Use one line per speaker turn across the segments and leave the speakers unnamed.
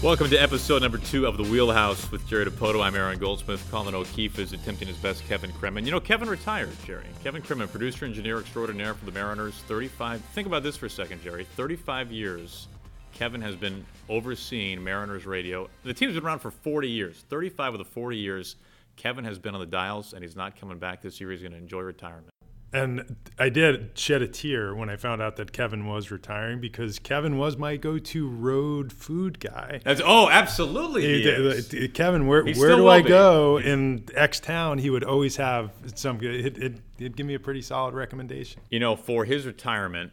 Welcome to episode number 2 of The Wheelhouse with Jerry Dipoto. I'm Aaron Goldsmith. Colin O'Keefe is attempting his best, Kevin Cremin. You know, Kevin retired, Jerry. Kevin Cremin, producer, engineer extraordinaire for the Mariners. 35. Think about this for a second, Jerry. 35 years Kevin has been overseeing Mariners radio. The team's been around for 40 years. 35 of the 40 years Kevin has been on the dials, and he's not coming back this year. He's going to enjoy retirement.
And I did shed a tear when I found out that Kevin was retiring, because Kevin was my go-to road food guy.
Absolutely.
Kevin, where do I go in X town? He would always have some good. It'd give me a pretty solid recommendation.
You know, for his retirement,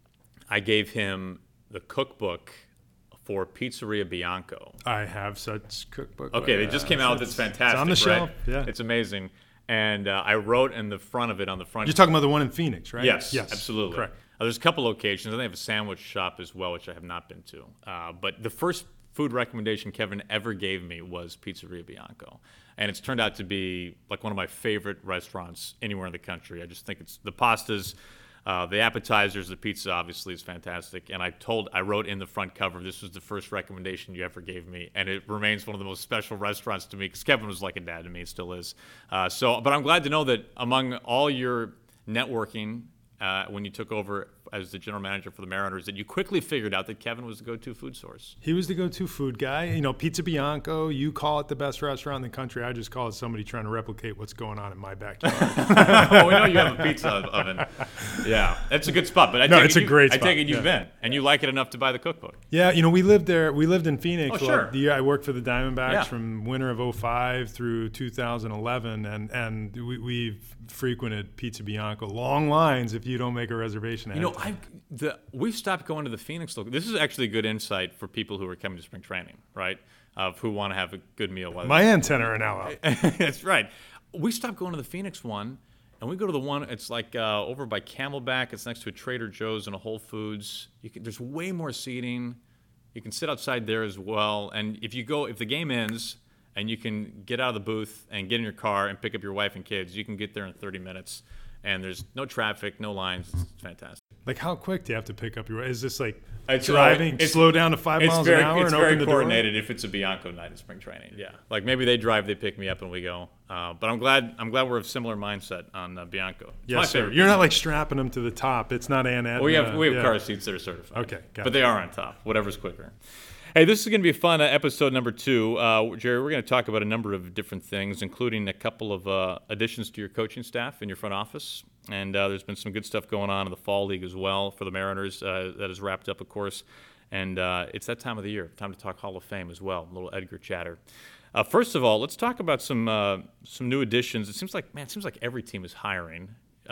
I gave him the cookbook for Pizzeria Bianco.
I have such cookbook.
Okay, they just came out with it. It's fantastic.
It's on the shelf. Yeah,
it's amazing. And I wrote in the front of it on the front.
You're talking about the one in Phoenix, right?
Yes, absolutely.
Correct.
There's a couple locations. They have a sandwich shop as well, which I have not been to. But the first food recommendation Kevin ever gave me was Pizzeria Bianco. And it's turned out to be like one of my favorite restaurants anywhere in the country. I just think it's the pastas, the appetizers, the pizza obviously is fantastic. And I wrote in the front cover, this was the first recommendation you ever gave me. And it remains one of the most special restaurants to me, because Kevin was like a dad to me, still is. But I'm glad to know that among all your networking, when you took over as the general manager for the Mariners, that you quickly figured out that Kevin was the go-to food source.
He was the go-to food guy. You know, Pizza Bianco, you call it the best restaurant in the country. I just call it somebody trying to replicate what's going on in my backyard.
Oh, we know you have a pizza oven. Yeah, that's a good spot. But
it's a great spot.
I take it you've been, and you like it enough to buy the cookbook.
Yeah, you know, we lived there. We lived in Phoenix.
Oh, sure.
The year I worked for the Diamondbacks from winter of 2005 through 2011, and we've frequented Pizza Bianco. Long lines if you don't make a reservation ahead.
You know, we've stopped going to the Phoenix location. This is actually good insight for people who are coming to spring training, right? Who want to have a good meal.
My antenna are now up.
That's right. We stopped going to the Phoenix one, and we go to the one. It's like over by Camelback. It's next to a Trader Joe's and a Whole Foods. There's way more seating. You can sit outside there as well. And if the game ends and you can get out of the booth and get in your car and pick up your wife and kids, you can get there in 30 minutes. And there's no traffic, no lines. It's fantastic.
Like, how quick do you have to pick up your? Is this like driving, slow down to 5 miles an hour, and open the door?
It's very coordinated if it's a Bianco night at spring training. Yeah, like maybe they drive, they pick me up, and we go. But I'm glad we're of similar mindset on Bianco.
Yes, sir. You're not like strapping them to the top. It's not Aunt Edna.
Well, we have car seats that are certified.
Okay,
but they are on top. Whatever's quicker. Hey, this is going to be a fun episode number 2. Jerry, we're going to talk about a number of different things, including a couple of additions to your coaching staff in your front office. And there's been some good stuff going on in the Fall League as well for the Mariners. That is wrapped up, of course. And it's that time of the year, time to talk Hall of Fame as well, a little Edgar chatter. First of all, let's talk about some new additions. It seems like every team is hiring.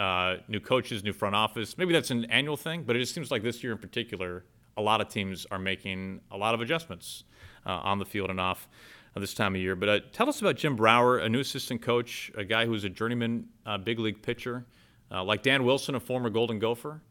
New coaches, new front office. Maybe that's an annual thing, but it just seems like this year in particular, a lot of teams are making a lot of adjustments on the field and off this time of year. But tell us about Jim Brower, a new assistant coach, a guy who's a journeyman big league pitcher, like Dan Wilson, a former Golden Gopher.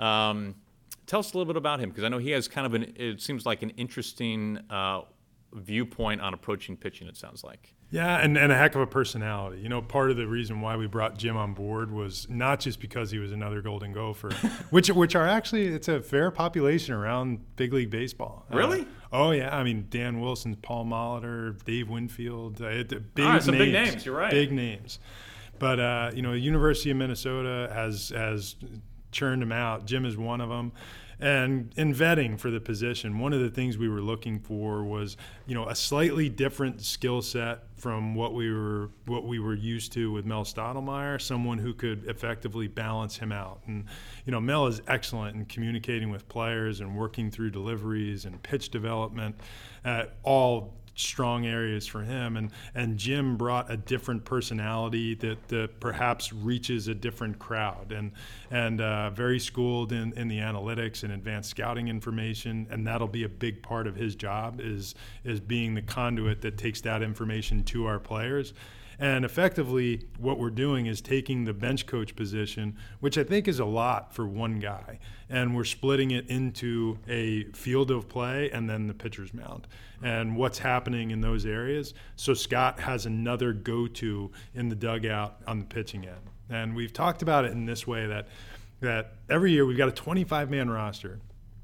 Tell us a little bit about him, because I know he has kind of it seems like an interesting viewpoint on approaching pitching, it sounds like.
Yeah, and a heck of a personality. You know, part of the reason why we brought Jim on board was not just because he was another Golden Gopher, which are actually, it's a fair population around big league baseball.
Really?
Oh, yeah. I mean, Dan Wilson, Paul Molitor, Dave Winfield.
Some big names. You're right.
Big names. But, University of Minnesota has churned them out. Jim is one of them. And in vetting for the position, one of the things we were looking for was, a slightly different skill set from what we were used to with Mel Stottlemyre, someone who could effectively balance him out. And, Mel is excellent in communicating with players and working through deliveries and pitch development, all strong areas for him, and Jim brought a different personality that perhaps reaches a different crowd, and very schooled in the analytics and advanced scouting information, and that'll be a big part of his job is being the conduit that takes that information to our players. And effectively, what we're doing is taking the bench coach position, which I think is a lot for one guy, and we're splitting it into a field of play and then the pitcher's mound and what's happening in those areas. So Scott has another go-to in the dugout on the pitching end. And we've talked about it in this way, that every year we've got a 25-man roster.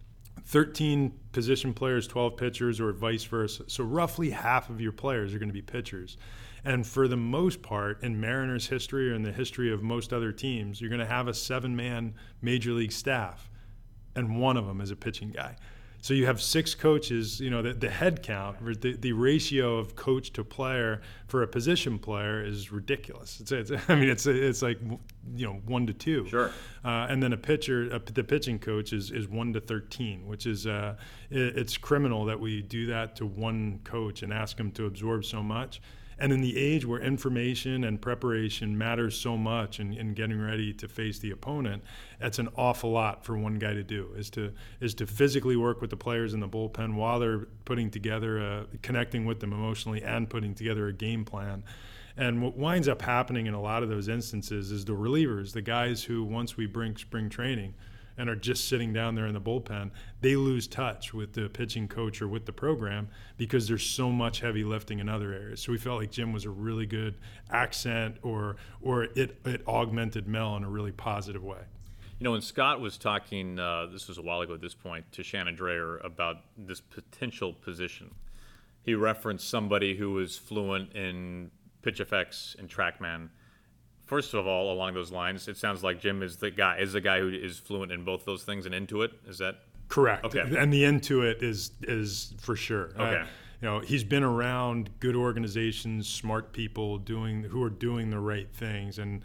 13 position players, 12 pitchers, or vice versa. So roughly half of your players are going to be pitchers. And for the most part, in Mariners history or in the history of most other teams, you're going to have a 7-man major league staff, and one of them is a pitching guy. So you have 6 coaches. You know, the head count, the ratio of coach to player for a position player is ridiculous. It's like 1 to 2.
Sure.
And then a pitcher, the pitching coach is 1 to 13, which is it's criminal that we do that to one coach and ask him to absorb so much. And in the age where information and preparation matters so much in getting ready to face the opponent, that's an awful lot for one guy to do, is to physically work with the players in the bullpen while they're putting together, connecting with them emotionally and putting together a game plan. And what winds up happening in a lot of those instances is the relievers, the guys who, once we bring spring training and are just sitting down there in the bullpen, they lose touch with the pitching coach or with the program because there's so much heavy lifting in other areas. So we felt like Jim was a really good accent, or it augmented Mel in a really positive way.
You know, when Scott was talking, this was a while ago at this point, to Shannon Drayer about this potential position, he referenced somebody who was fluent in PitchFX and TrackMan. First of all, along those lines, it sounds like Jim is the guy who is fluent in both those things and Intuit. Is that
correct?
Okay.
And the Intuit is for sure.
Okay.
He's been around good organizations, smart people who are doing the right things, and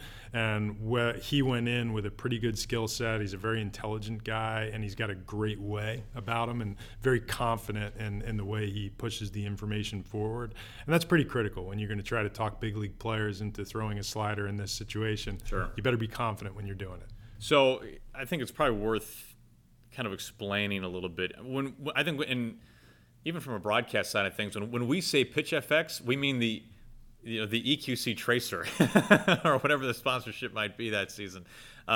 he went in with a pretty good skill set. He's a very intelligent guy, and he's got a great way about him, and very confident in the way he pushes the information forward. And that's pretty critical when you're going to try to talk big league players into throwing a slider in this situation.
Sure.
You better be confident when you're doing it.
So I think it's probably worth kind of explaining a little bit. Even from a broadcast side of things, when we say PitchFX, we mean the EQC tracer or whatever the sponsorship might be that season.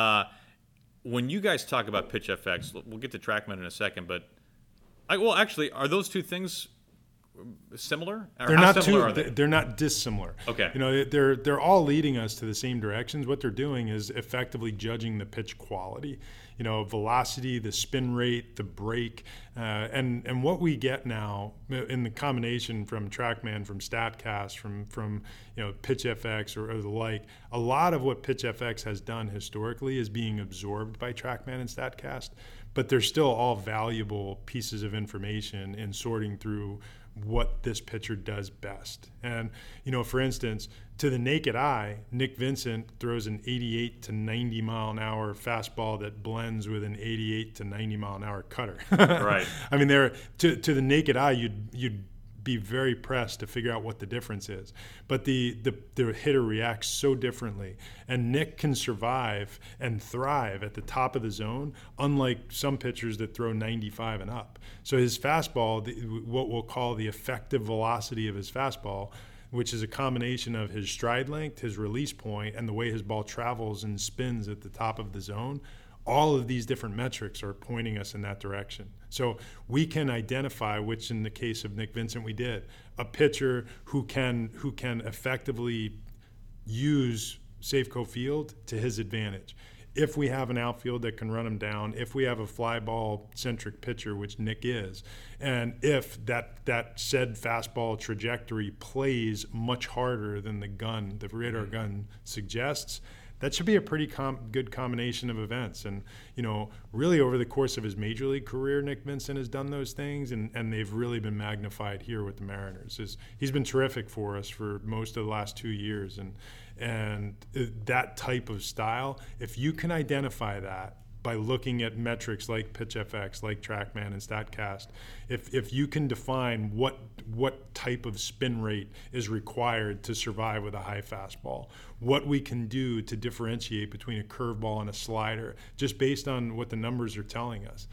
When you guys talk about PitchFX, we'll get to TrackMan in a second, but actually, are those two things similar? Or
they're not dissimilar.
Okay.
They're all leading us to the same directions. What they're doing is effectively judging the pitch quality. Velocity, the spin rate, the break, and what we get now in the combination from TrackMan, from StatCast, from PitchFX or the like. A lot of what PitchFX has done historically is being absorbed by TrackMan and StatCast, but they're still all valuable pieces of information in sorting through what this pitcher does best. And, for instance, to the naked eye, Nick Vincent throws an 88 to 90 mile an hour fastball that blends with an 88 to 90 mile an hour cutter.
Right.
I mean, to the naked eye, you'd be very pressed to figure out what the difference is. But the hitter reacts so differently. And Nick can survive and thrive at the top of the zone, unlike some pitchers that throw 95 and up. So his fastball, what we'll call the effective velocity of his fastball, which is a combination of his stride length, his release point, and the way his ball travels and spins at the top of the zone, all of these different metrics are pointing us in that direction. So we can identify, which in the case of Nick Vincent we did, a pitcher who can effectively use Safeco Field to his advantage. If we have an outfield that can run him down, if we have a fly ball centric pitcher, which Nick is, and if that said fastball trajectory plays much harder than the radar gun suggests, that should be a pretty good combination of events. And, really over the course of his major league career, Nick Vincent has done those things, and they've really been magnified here with the Mariners. He's been terrific for us for most of the last 2 years. And that type of style, if you can identify that by looking at metrics like PitchFX, like TrackMan and StatCast, if you can define what type of spin rate is required to survive with a high fastball, what we can do to differentiate between a curveball and a slider, just based on what the numbers are telling us,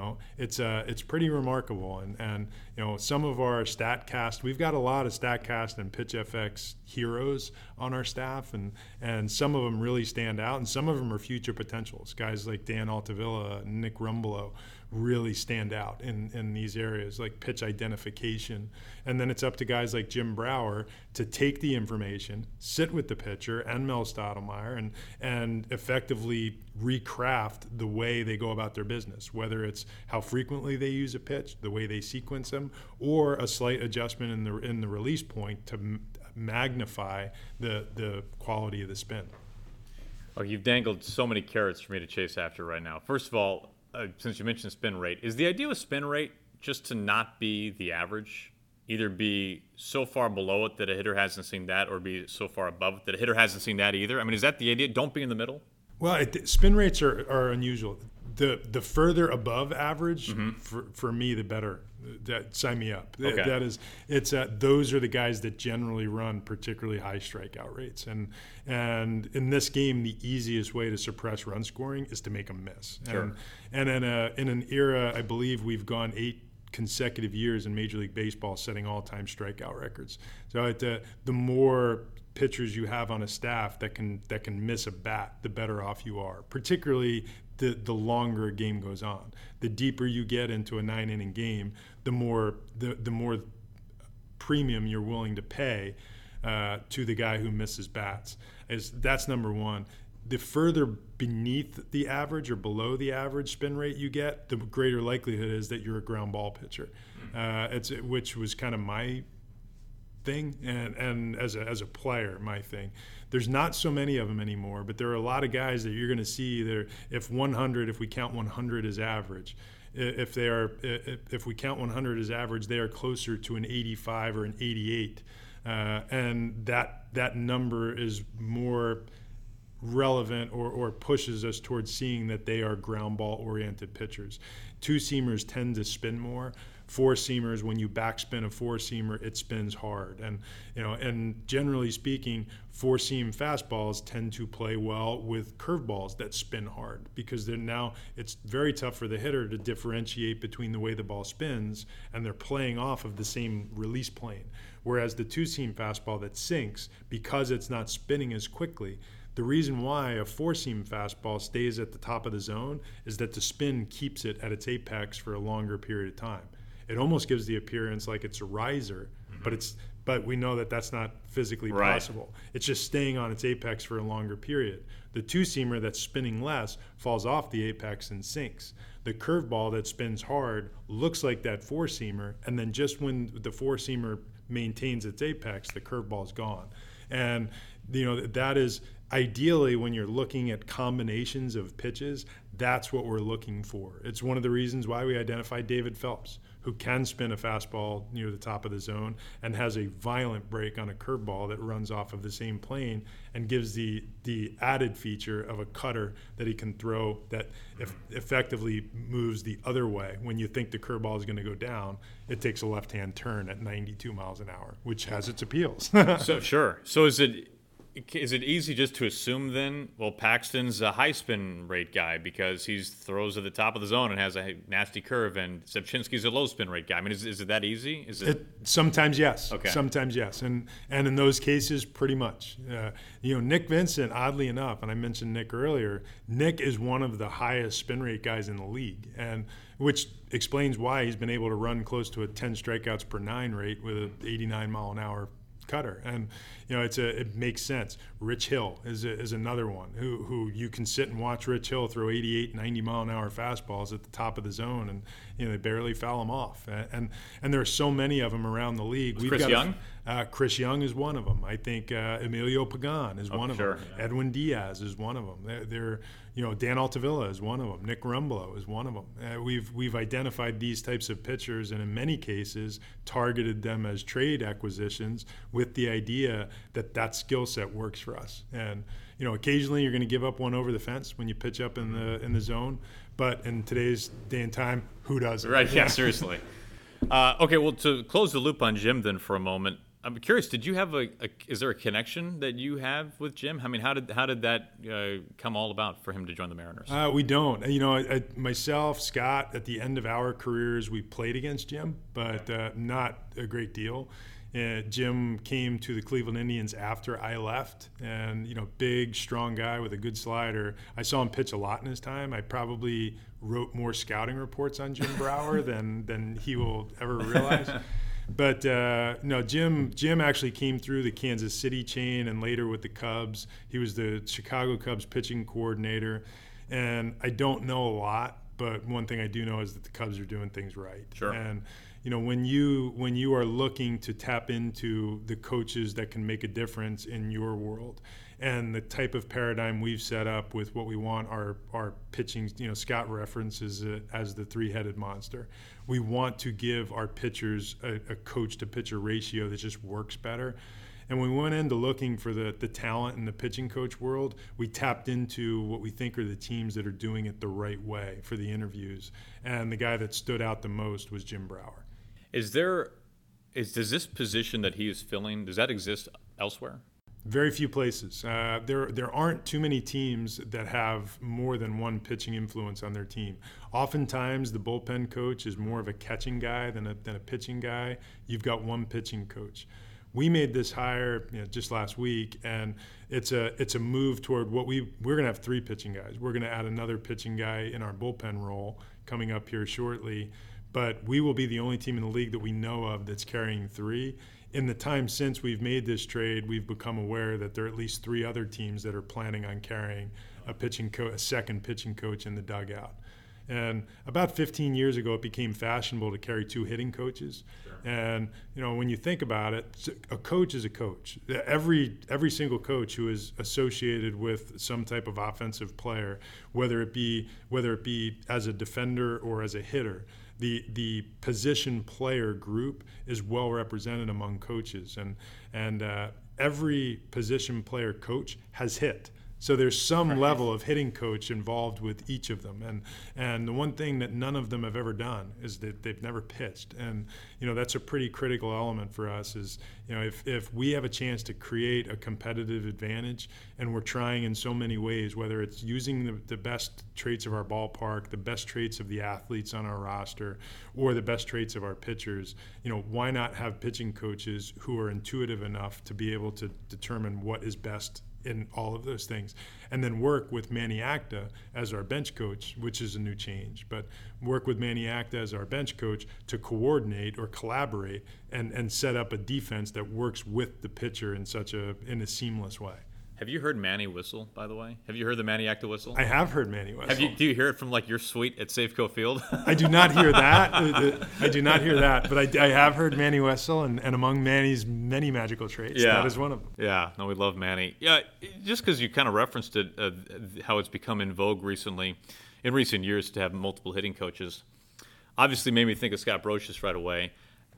it's pretty remarkable. And some of our StatCast, we've got a lot of StatCast and PitchFX heroes on our staff, and some of them really stand out, and some of them are future potentials. Guys like Dan Dan Altavilla, Nick Rumbelow really stand out in these areas, like pitch identification. And then it's up to guys like Jim Brower to take the information, sit with the pitcher and Mel Stottlemyre, and effectively recraft the way they go about their business, whether it's how frequently they use a pitch, the way they sequence them, or a slight adjustment in the release point to magnify the quality of the spin.
Oh, you've dangled so many carrots for me to chase after right now. First of all, since you mentioned spin rate, is the idea with spin rate just to not be the average? Either be so far below it that a hitter hasn't seen that, or be so far above it that a hitter hasn't seen that either? I mean, is that the idea? Don't be in the middle?
Well, spin rates are unusual. The further above average, for me, the better. Sign me up.
Okay.
That is, those are the guys that generally run particularly high strikeout rates. And in this game, the easiest way to suppress run scoring is to make them miss.
Sure.
And in an era, I believe we've gone 8 consecutive years in Major League Baseball setting all-time strikeout records. So the more pitchers you have on a staff that can miss a bat, the better off you are, particularly the longer a game goes on. The deeper you get into a 9-inning game, the more premium you're willing to pay to the guy who misses bats. That's number one. The further beneath the average or below the average spin rate you get, the greater likelihood is that you're a ground ball pitcher. Which was kind of my thing, and as a player, my thing. There's not so many of them anymore, but there are a lot of guys that you're going to see that if we count 100 as average, if we count 100 as average, they are closer to an 85 or an 88, and that number is more relevant or pushes us towards seeing that they are ground ball oriented pitchers. Two-seamers tend to spin more. Four-seamers, when you backspin a four-seamer, it spins hard. And generally speaking, four-seam fastballs tend to play well with curveballs that spin hard, because it's very tough for the hitter to differentiate between the way the ball spins and they're playing off of the same release plane. Whereas the two-seam fastball that sinks, because it's not spinning as quickly, the reason why a four-seam fastball stays at the top of the zone is that the spin keeps it at its apex for a longer period of time. It almost gives the appearance like it's a riser, but we know that that's not physically possible. It's just staying on its apex for a longer period. The two-seamer that's spinning less falls off the apex and sinks. The curveball that spins hard looks like that four-seamer, and then just when the four-seamer maintains its apex, the curveball's gone. And that is ideally, when you're looking at combinations of pitches, that's what we're looking for. It's one of the reasons why we identified David Phelps, who can spin a fastball near the top of the zone and has a violent break on a curveball that runs off of the same plane and gives the added feature of a cutter that he can throw that effectively moves the other way. When you think the curveball is going to go down, it takes a left-hand turn at 92 miles an hour, which has its appeals.
So sure. So is it easy just to assume then, well, Paxton's a high spin rate guy because he throws at the top of the zone and has a nasty curve, and Szybczynski's a low spin rate guy? I mean, is it that easy?
Sometimes yes.
Okay.
Sometimes yes. And in those cases, pretty much. Nick Vincent, oddly enough, and I mentioned Nick earlier, Nick is one of the highest spin rate guys in the league, and which explains why he's been able to run close to a 10 strikeouts per 9 rate with an 89 mile an hour cutter. And it makes sense. Rich Hill is another one who you can sit and watch Rich Hill throw 88, 90 mile an hour fastballs at the top of the zone, and they barely foul him off. And there are so many of them around the league.
Chris Young?
Chris Young is one of them. I think Emilio Pagan is one of them.
Yeah.
Edwin Diaz is one of them. Dan Altavilla is one of them. Nick Rumbelow is one of them. We've identified these types of pitchers, and in many cases targeted them as trade acquisitions with the idea that skill set works for us. And occasionally you're going to give up one over the fence when you pitch up in the zone, but in today's day and time, who doesn't?
Right? Yeah, seriously. Okay, well, to close the loop on Jim then for a moment, I'm curious. Did you have is there a connection that you have with Jim? I mean, how did that come all about for him to join the Mariners?
We don't. Myself, Scott, at the end of our careers, we played against Jim, but not a great deal. Jim came to the Cleveland Indians after I left, and big, strong guy with a good slider. I saw him pitch a lot in his time. I probably wrote more scouting reports on Jim Brower than he will ever realize. But no, Jim actually came through the Kansas City chain and later with the Cubs. He was the Chicago Cubs pitching coordinator, and I don't know a lot, but one thing I do know is that the Cubs are doing things right.
Sure.
And when you are looking to tap into the coaches that can make a difference in your world, and the type of paradigm we've set up with what we want our pitching, Scott references it as the three-headed monster. We want to give our pitchers a coach-to-pitcher ratio that just works better. And when we went into looking for the talent in the pitching coach world, we tapped into what we think are the teams that are doing it the right way for the interviews. And the guy that stood out the most was Jim Brower.
Does this position that he is filling, does that exist elsewhere?
Very few places. There aren't too many teams that have more than one pitching influence on their team. Oftentimes, the bullpen coach is more of a catching guy than a pitching guy. You've got one pitching coach. We made this hire just last week, and it's a move toward we're going to have three pitching guys. We're going to add another pitching guy in our bullpen role coming up here shortly, but we will be the only team in the league that we know of that's carrying three. In the time since we've made this trade, we've become aware that there are at least three other teams that are planning on carrying a second pitching coach in the dugout. And about 15 years ago, it became fashionable to carry two hitting coaches. Sure. And when you think about it, a coach is a coach. Every single coach who is associated with some type of offensive player, whether it be as a defender or as a hitter, the position player group is well represented among coaches, and every position player coach has hit. So there's some level of hitting coach involved with each of them, and the one thing that none of them have ever done is that they've never pitched, and that's a pretty critical element for us. Is if we have a chance to create a competitive advantage, and we're trying in so many ways, whether it's using the best traits of our ballpark, the best traits of the athletes on our roster, or the best traits of our pitchers, why not have pitching coaches who are intuitive enough to be able to determine what is best in all of those things, and then work with Manny Acta as our bench coach, which is a new change, but work with Manny Acta as our bench coach to coordinate or collaborate and set up a defense that works with the pitcher in a seamless way.
Have you heard Manny whistle, by the way? Have you heard the Manny Acta whistle?
I have heard Manny whistle.
Do you hear it from your suite at Safeco Field?
I do not hear that. I do not hear that, but I have heard Manny whistle, and among Manny's many magical traits, that is one of them.
Yeah, no, we love Manny. Yeah, just because you kind of referenced it, how it's become in vogue in recent years to have multiple hitting coaches, obviously made me think of Scott Brocious right away.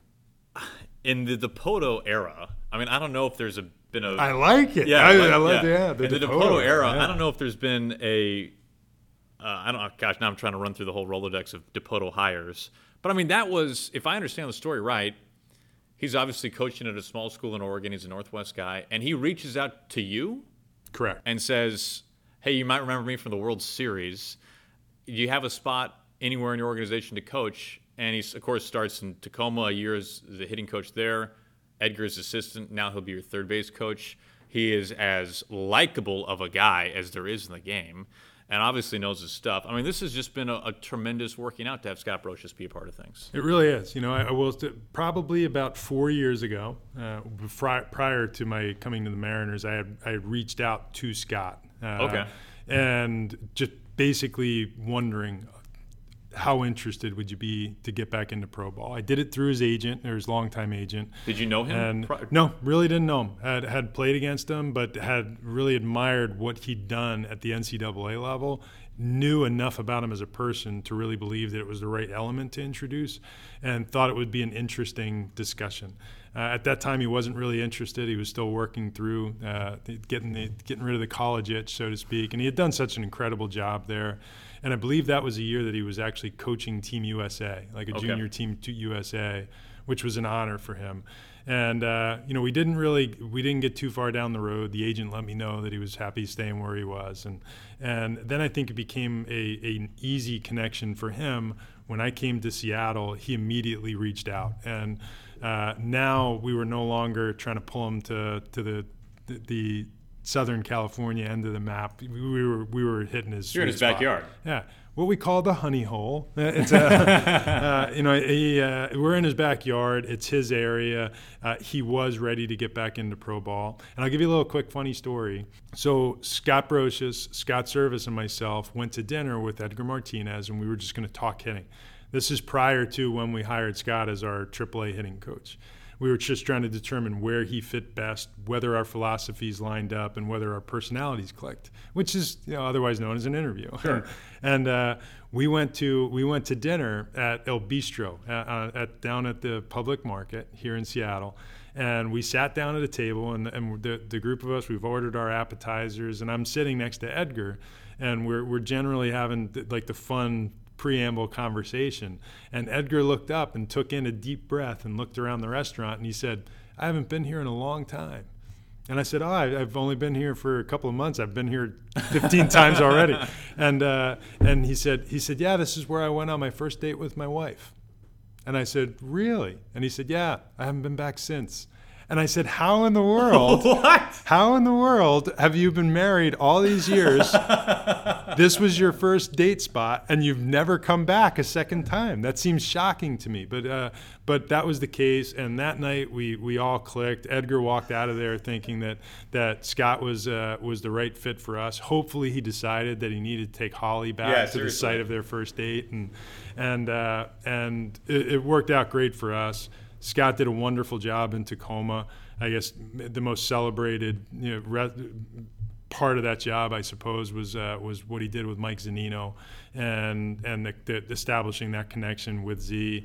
In the Dipoto era, I don't know if there's been a...
I like it.
Yeah,
I like the
in the Dipoto era, I don't know if there's been a... now I'm trying to run through the whole Rolodex of Dipoto hires. But, that was, if I understand the story right, he's obviously coaching at a small school in Oregon. He's a Northwest guy. And he reaches out to you?
Correct.
And says, hey, you might remember me from the World Series. Do you have a spot anywhere in your organization to coach? And he, of course, starts in Tacoma, a year as the hitting coach there. Edgar's assistant. Now he'll be your third base coach. He is as likable of a guy as there is in the game, and obviously knows his stuff. This has just been a tremendous working out to have Scott Brocious be a part of things.
It really is. I will probably about 4 years ago, prior to my coming to the Mariners, I had reached out to Scott. And just basically wondering, how interested would you be to get back into pro ball? I did it through his agent, or his longtime agent.
Did you know him?
No, really didn't know him. Had played against him, but had really admired what he'd done at the NCAA level. Knew enough about him as a person to really believe that it was the right element to introduce, and thought it would be an interesting discussion. At that time, he wasn't really interested. He was still working through getting rid of the college itch, so to speak, and he had done such an incredible job there. And I believe that was a year that he was actually coaching Team USA, like a junior Team USA, which was an honor for him. And we didn't get too far down the road. The agent let me know that he was happy staying where he was, and then I think it became an easy connection for him. When I came to Seattle, he immediately reached out, and Now we were no longer trying to pull him to the Southern California end of the map. We were hitting his.
You're in his
spot.
backyard.
Yeah, what we call the honey hole. It's we're in his backyard. It's his area. He was ready to get back into pro ball. And I'll give you a little quick funny story. So Scott Brocious, Scott Service, and myself went to dinner with Edgar Martinez, and we were just going to talk hitting. This is prior to when we hired Scott as our AAA hitting coach. We were just trying to determine where he fit best, whether our philosophies lined up, and whether our personalities clicked, which is otherwise known as an interview.
Sure.
And we went to dinner at El Bistro down at the Public Market here in Seattle. And we sat down at a table, and the group of us, we've ordered our appetizers, and I'm sitting next to Edgar, and we're generally having like the fun preamble conversation. And Edgar looked up and took in a deep breath and looked around the restaurant, and he said, "I haven't been here in a long time." And I said, I've only been here for a couple of months. I've been here 15 times already. And he said, "Yeah, this is where I went on my first date with my wife." And I said, "Really?" And he said, "Yeah, I haven't been back since." And I said, "How in the world?
What?
How in the world have you been married all these years? This was your first date spot, and you've never come back a second time. That seems shocking to me." But that was the case, and that night we all clicked. Edgar walked out of there thinking that Scott was the right fit for us. Hopefully, he decided that he needed to take Holly back to the site of their first date, and it worked out great for us. Scott did a wonderful job in Tacoma. I guess the most celebrated part of that job, I suppose, was what he did with Mike Zunino and the establishing that connection with Z,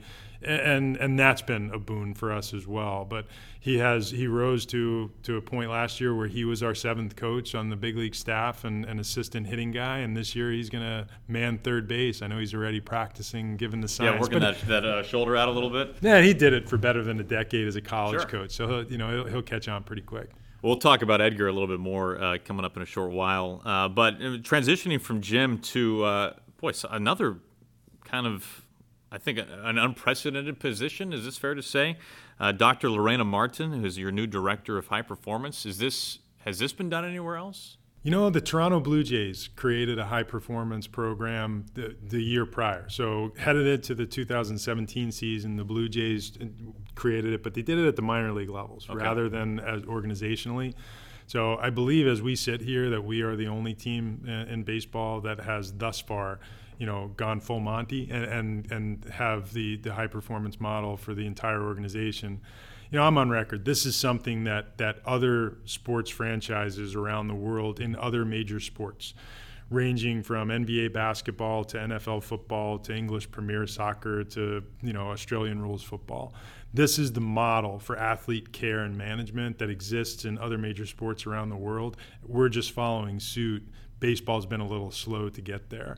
and that's been a boon for us as well. But he rose to a point last year where he was our 7th coach on the big league staff and an assistant hitting guy, and this year he's going to man third base. I know he's already practicing, given the signs.
Yeah, working that shoulder out a little bit.
Yeah, he did it for better than a decade as a college
Sure.
coach, so he'll catch on pretty quick.
We'll talk about Edgar a little bit more coming up in a short while. But transitioning from Jim to, another kind of, I think, an unprecedented position. Is this fair to say? Dr. Lorena Martin, who is your new director of high performance. Has this been done anywhere else?
The Toronto Blue Jays created a high-performance program the year prior. So headed into the 2017 season, the Blue Jays created it, but they did it at the minor league levels rather than as organizationally. So I believe as we sit here that we are the only team in baseball that has thus far gone full Monty and have the high-performance model for the entire organization. I'm on record. This is something that other sports franchises around the world in other major sports, ranging from NBA basketball to NFL football to English Premier Soccer to Australian rules football. This is the model for athlete care and management that exists in other major sports around the world. We're just following suit. Baseball's been a little slow to get there.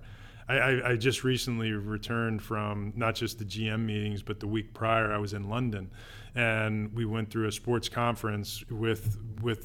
I just recently returned from not just the GM meetings, but the week prior I was in London, and we went through a sports conference with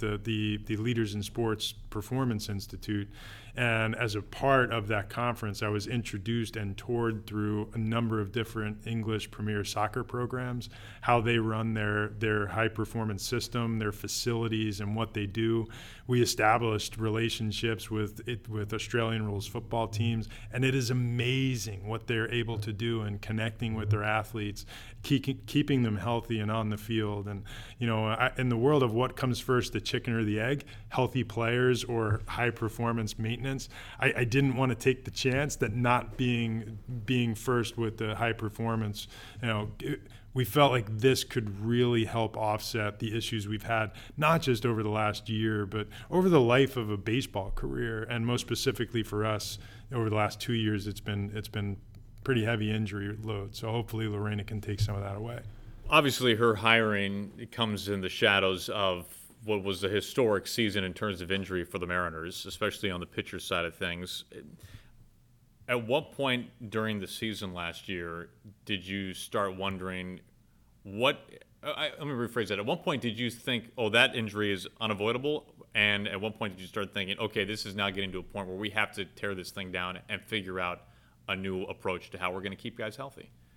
the Leaders in Sports Performance Institute. And as a part of that conference, I was introduced and toured through a number of different English Premier Soccer programs, how they run their high-performance system, their facilities, and what they do. We established relationships with Australian rules football teams, and it is amazing what they're able to do in connecting with their athletes, keeping them healthy and on the field. And in the world of what comes first, the chicken or the egg, healthy players or high-performance maintenance, I didn't want to take the chance that not being first with the high performance, we felt like this could really help offset the issues we've had, not just over the last year, but over the life of a baseball career, and most specifically for us, over the last 2 years, it's been pretty heavy injury load. So hopefully Lorena can take some of that away.
Obviously, her hiring comes in the shadows of what was a historic season in terms of injury for the Mariners, especially on the pitcher side of things. At what point during the season last year did you start wondering let me rephrase that. At what point did you think, that injury is unavoidable? And at what point did you start thinking, okay, this is now getting to a point where we have to tear this thing down and figure out a new approach to how we're going to keep guys healthy?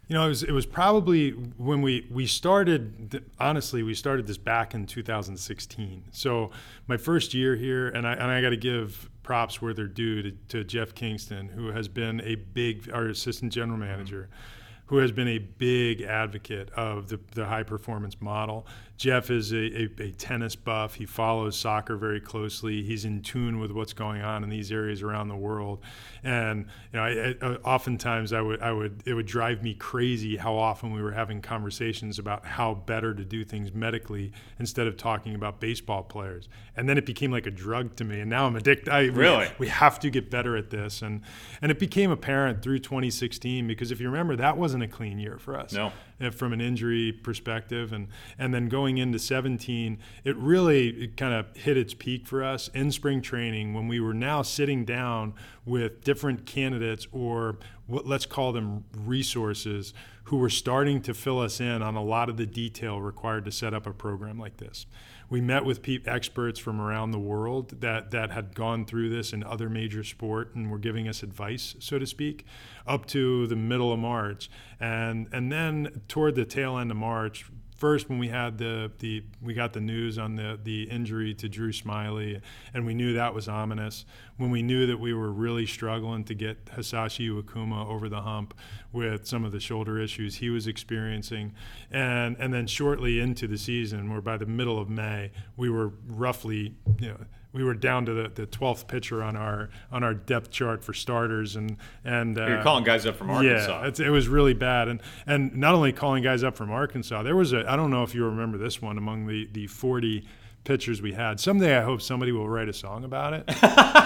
It was probably when we started. Honestly, we started this back in 2016. So my first year here, and I got to give props where they're due to Jeff Kingston, who has been our assistant general manager, who has been a big advocate of the high performance model. Jeff is a tennis buff. He follows soccer very closely. He's in tune with what's going on in these areas around the world. And oftentimes it would drive me crazy how often we were having conversations about how better to do things medically instead of talking about baseball players. And then it became like a drug to me. And now I'm addicted.
Really?
We have to get better at this. And it became apparent through 2016 because if you remember, that wasn't a clean year for us.
No.
From an injury perspective, and then going into 17, it really kind of hit its peak for us in spring training when we were now sitting down with different candidates, or let's call them resources, who were starting to fill us in on a lot of the detail required to set up a program like this. We met with experts from around the world that had gone through this in other major sport and were giving us advice, so to speak, up to the middle of March. And then toward the tail end of March, first when we had we got the news on the injury to Drew Smiley, and we knew that was ominous. When we knew that we were really struggling to get Hisashi Iwakuma over the hump with some of the shoulder issues he was experiencing, and then shortly into the season, where by the middle of May, we were roughly, we were down to the 12th pitcher on our depth chart for starters, and
you're calling guys up from Arkansas.
Yeah, it was really bad, and not only calling guys up from Arkansas. There was I don't know if you remember this one among the 40 pitchers we had. Someday I hope somebody will write a song about it.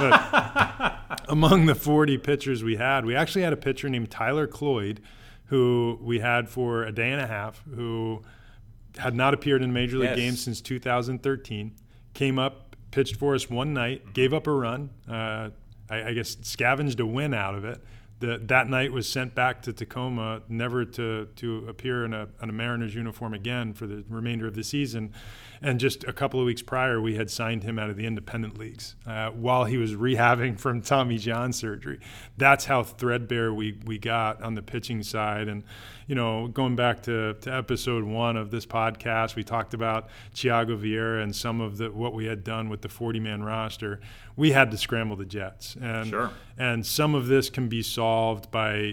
But among the 40 pitchers we actually had a pitcher named Tyler Cloyd, who we had for a day and a half, who had not appeared in Major League games since 2013, came up, pitched for us one night, gave up a run, I guess scavenged a win out of it. That night was sent back to Tacoma, never to appear in a Mariners uniform again for the remainder of the season. And just a couple of weeks prior, we had signed him out of the independent leagues while he was rehabbing from Tommy John surgery. That's how threadbare we got on the pitching side. And, going back to episode 1 of this podcast, we talked about Thiago Vieira and some of what we had done with the 40-man roster. We had to scramble the jets. And,
sure.
And some of this can be solved by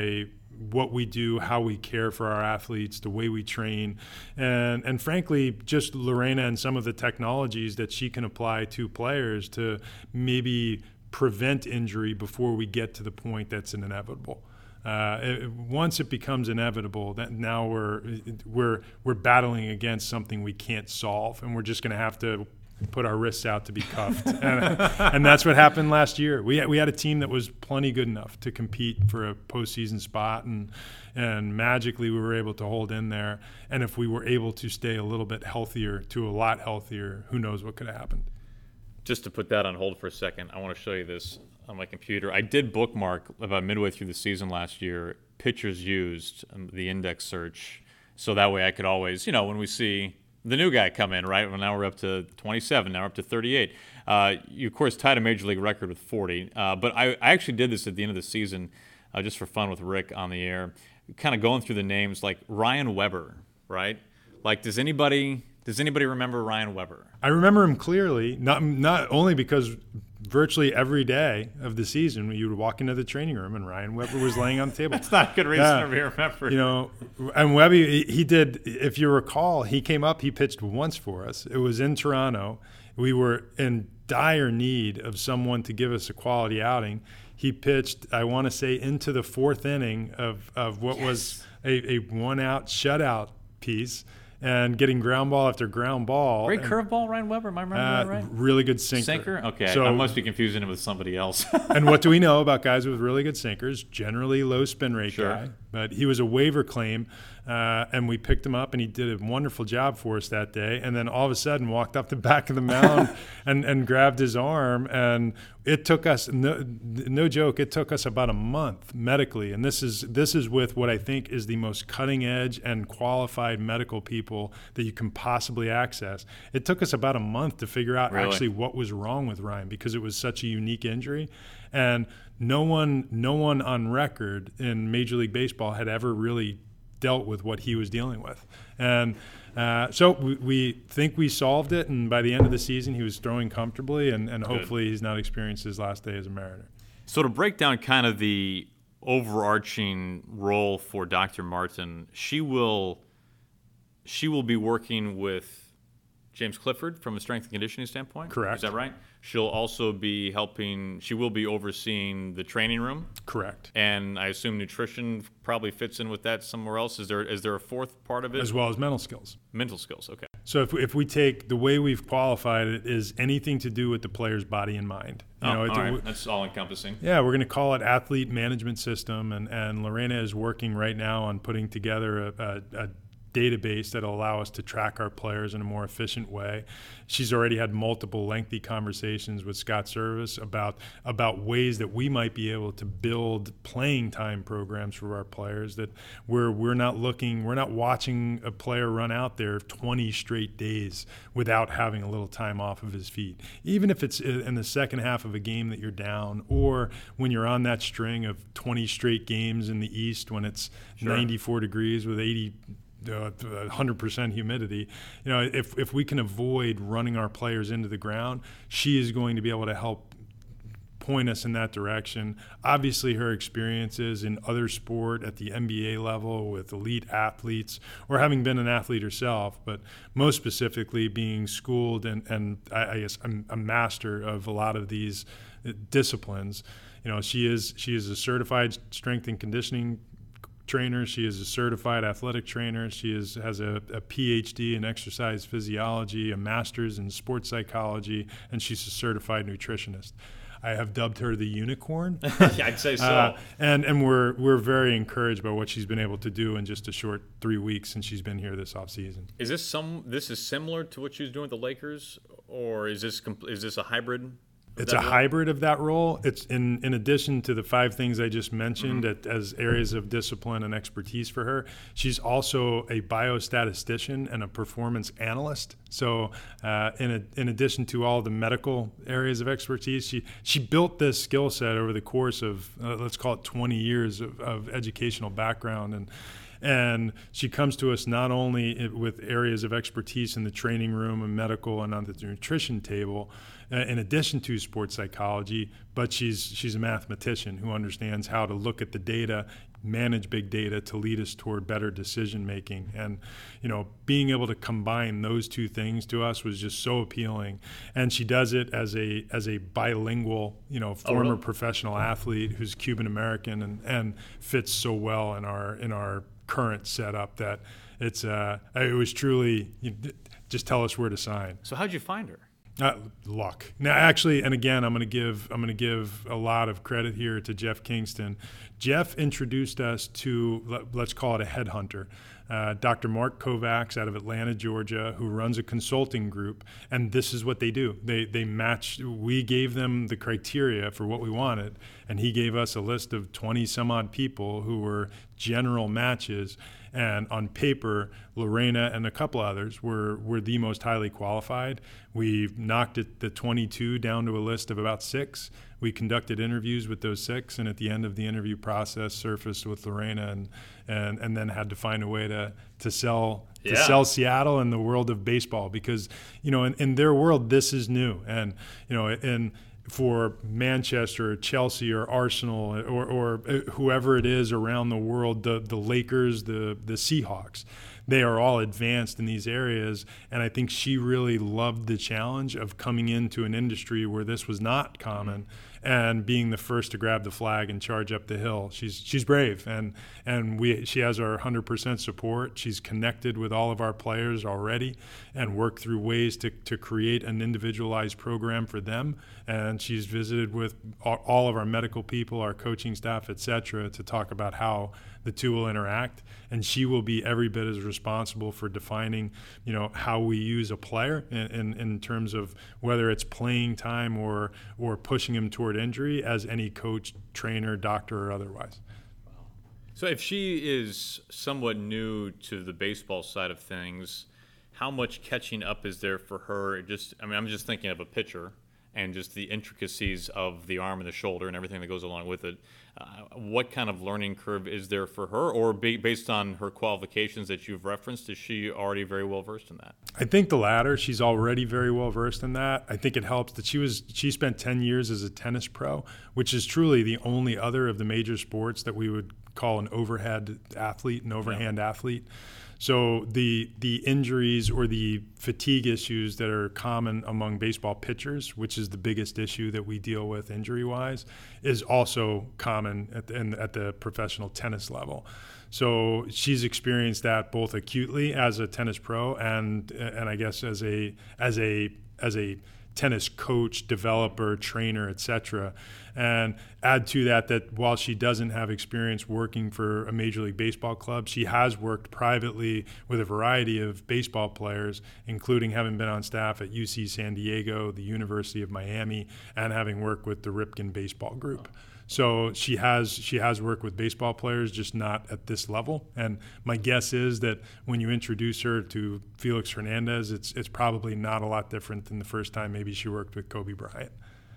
what we do, how we care for our athletes, the way we train, and frankly, just Lorena and some of the technologies that she can apply to players to maybe prevent injury before we get to the point that's inevitable. Once it becomes inevitable, that now we're battling against something we can't solve, and we're just going to have to put our wrists out to be cuffed. And that's what happened last year. We had a team that was plenty good enough to compete for a postseason spot, and magically we were able to hold in there. And if we were able to stay a little bit healthier to a lot healthier, who knows what could have happened.
Just to put that on hold for a second, I want to show you this on my computer. I did bookmark about midway through the season last year, pitchers used, the index search, so that way I could always, when we see the new guy come in, right? Well, now we're up to 27. Now we're up to 38. You, of course, tied a Major League record with 40. But I actually did this at the end of the season just for fun with Rick on the air, kind of going through the names like Ryan Weber, right? Like, does anybody remember Ryan Weber?
I remember him clearly, not only because virtually every day of the season you would walk into the training room and Ryan Weber was laying on the table.
That's not a good reason to be remembered.
And Webby, he did, if you recall, he came up, he pitched once for us. It was in Toronto. We were in dire need of someone to give us a quality outing. He pitched, I want to say, into the 4th inning of what was a one-out shutout piece, and getting ground ball after ground ball.
Great curveball, Ryan Weber. Am I remembering that right?
Really good sinker.
Sinker? Okay. So, I must be confusing him with somebody else.
And what do we know about guys with really good sinkers? Generally low spin rate guy. But he was a waiver claim, and we picked him up, and he did a wonderful job for us that day. And then all of a sudden walked up the back of the mound and grabbed his arm. And it took us, no joke, it took us about a month medically. And this is with what I think is the most cutting edge and qualified medical people people that you can possibly access. It took us about a month to figure out actually what was wrong with Ryan, because it was such a unique injury. And no one on record in Major League Baseball had ever really dealt with what he was dealing with. And so we think we solved it, and by the end of the season he was throwing comfortably, and hopefully he's not experienced his last day as a Mariner.
So to break down kind of the overarching role for Dr. Martin, she will be working with James Clifford from a strength and conditioning standpoint?
Correct.
Is that right? She'll also be she will be overseeing the training room?
Correct.
And I assume nutrition probably fits in with that somewhere else. Is there a fourth part of it?
As well as mental skills.
Mental skills, okay.
So if we take the way we've qualified it is anything to do with the player's body and mind.
All right. That's all encompassing.
Yeah, we're going to call it athlete management system, and Lorena is working right now on putting together a database that'll allow us to track our players in a more efficient way. She's already had multiple lengthy conversations with Scott Service about ways that we might be able to build playing time programs for our players, that we're not watching a player run out there 20 straight days without having a little time off of his feet. Even if it's in the second half of a game that you're down, or when you're on that string of 20 straight games in the East when it's 94 degrees with 100% humidity. If we can avoid running our players into the ground, she is going to be able to help point us in that direction. Obviously, her experiences in other sport at the NBA level with elite athletes, or having been an athlete herself, but most specifically being schooled and I guess a master of a lot of these disciplines. She is a certified strength and conditioning trainer. She is a certified athletic trainer. She has a PhD in exercise physiology, a master's in sports psychology, and she's a certified nutritionist. I have dubbed her the unicorn.
I'd say so.
And we're very encouraged by what she's been able to do in just a short 3 weeks since she's been here this offseason.
Is this is similar to what she was doing with the Lakers, or is this a hybrid?
It's a hybrid of that role. It's in addition to the 5 things I just mentioned as areas of discipline and expertise for her. She's also a biostatistician and a performance analyst. So in addition to all the medical areas of expertise, she built this skill set over the course of, let's call it 20 years of educational background. And she comes to us not only with areas of expertise in the training room and medical and on the nutrition table, in addition to sports psychology, but she's a mathematician who understands how to look at the data, manage big data to lead us toward better decision making. And being able to combine those 2 things to us was just so appealing. And she does it as a bilingual, former professional athlete who's Cuban American and fits so well in our current setup that it was truly just tell us where to sign.
So how'd you find her?
Luck. Now, actually, and again, I'm going to give a lot of credit here to Jeff Kingston. Jeff introduced us to, let's call it a headhunter, Dr. Mark Kovacs out of Atlanta, Georgia, who runs a consulting group, and this is what they do. They match. We gave them the criteria for what we wanted, and he gave us a list of 20 some odd people who were general matches. And on paper, Lorena and a couple others were the most highly qualified. We knocked the 22 down to a list of about 6. We conducted interviews with those 6, and at the end of the interview process, surfaced with Lorena, and then had to find a way to sell Seattle and the world of baseball, because in their world this is new, and for Manchester or Chelsea or Arsenal or whoever it is around the world, the Lakers, the Seahawks, they are all advanced in these areas. And I think she really loved the challenge of coming into an industry where this was not common and being the first to grab the flag and charge up the hill. She's brave, and she has our 100% support. She's connected with all of our players already and worked through ways to create an individualized program for them. And she's visited with all of our medical people, our coaching staff, et cetera, to talk about how the 2 will interact. And she will be every bit as responsible for defining, how we use a player in terms of whether it's playing time or pushing him toward injury as any coach, trainer, doctor, or otherwise.
So if she is somewhat new to the baseball side of things, how much catching up is there for her? I'm just thinking of a pitcher and just the intricacies of the arm and the shoulder and everything that goes along with it. What kind of learning curve is there for her? Or based on her qualifications that you've referenced, is she already very well versed in that?
I think the latter. She's already very well versed in that. I think it helps that she spent 10 years as a tennis pro, which is truly the only other of the major sports that we would call an overhead athlete, an overhand athlete. So the injuries or the fatigue issues that are common among baseball pitchers, which is the biggest issue that we deal with injury-wise, is also common at the professional tennis level. So she's experienced that both acutely as a tennis pro and I guess as a tennis coach, developer, trainer, etc. And add to that while she doesn't have experience working for a Major League Baseball club, she has worked privately with a variety of baseball players, including having been on staff at UC San Diego, the University of Miami, and having worked with the Ripken Baseball Group. So she has worked with baseball players, just not at this level. And my guess is that when you introduce her to Felix Hernandez, it's probably not a lot different than the first time maybe she worked with Kobe Bryant.